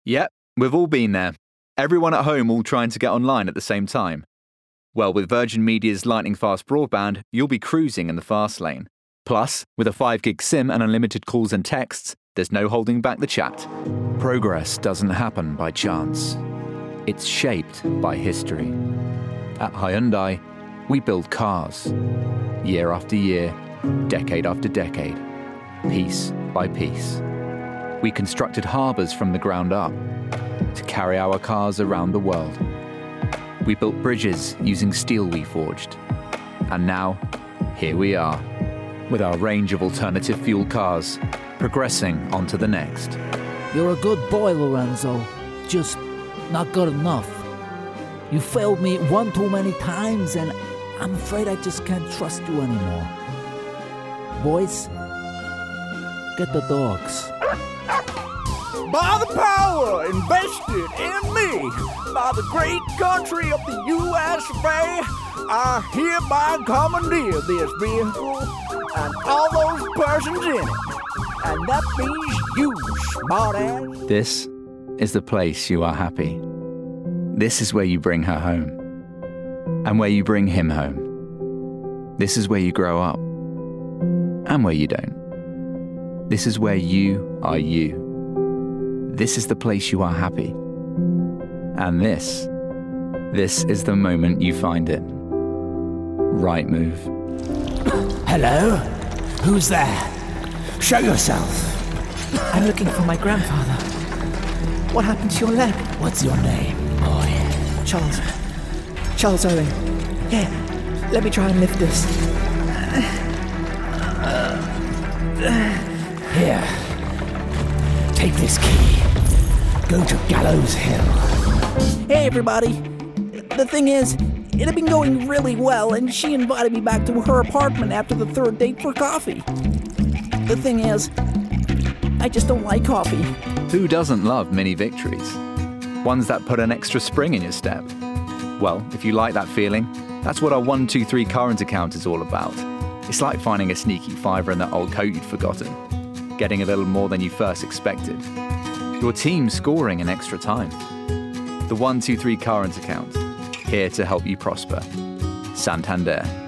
Yep, we've all been there. Everyone at home all trying to get online at the same time. Well, with Virgin Media's lightning-fast broadband, you'll be cruising in the fast lane. Plus, with a 5 gig SIM and unlimited calls and texts, there's no holding back the chat. Progress doesn't happen by chance. It's shaped by history. At Hyundai, we build cars. Year after year, decade after decade, piece by piece. We constructed harbours from the ground up to carry our cars around the world. We built bridges using steel we forged. And now, here we are, with our range of alternative fuel cars, progressing on to the next. You're a good boy, Lorenzo. Just not good enough. You failed me one too many times, and I'm afraid I just can't trust you anymore. Boys, get the dogs. By the power invested in me by the great country of the U.S. of A., I hereby commandeer this vehicle and all those persons in it. And that means you, smartass. This is the place you are happy. This is where you bring her home. And where you bring him home. This is where you grow up. And where you don't. This is where you are you. This is the place you are happy. And this is the moment you find it. Right move. Hello? Who's there? Show yourself. I'm looking for my grandfather. What happened to your leg? What's your name, boy? Charles. Charles Owen. Here, let me try and lift this. Here. Take this key. Go to Gallows Hill. Hey, everybody. The thing is, it had been going really well, and she invited me back to her apartment after the third date for coffee. The thing is, I just don't like coffee. Who doesn't love mini victories? Ones that put an extra spring in your step. Well, if you like that feeling, that's what our 123 current account is all about. It's like finding a sneaky fiver in that old coat you'd forgotten. Getting a little more than you first expected. Your team scoring in extra time. The 123 current account, here to help you prosper. Santander.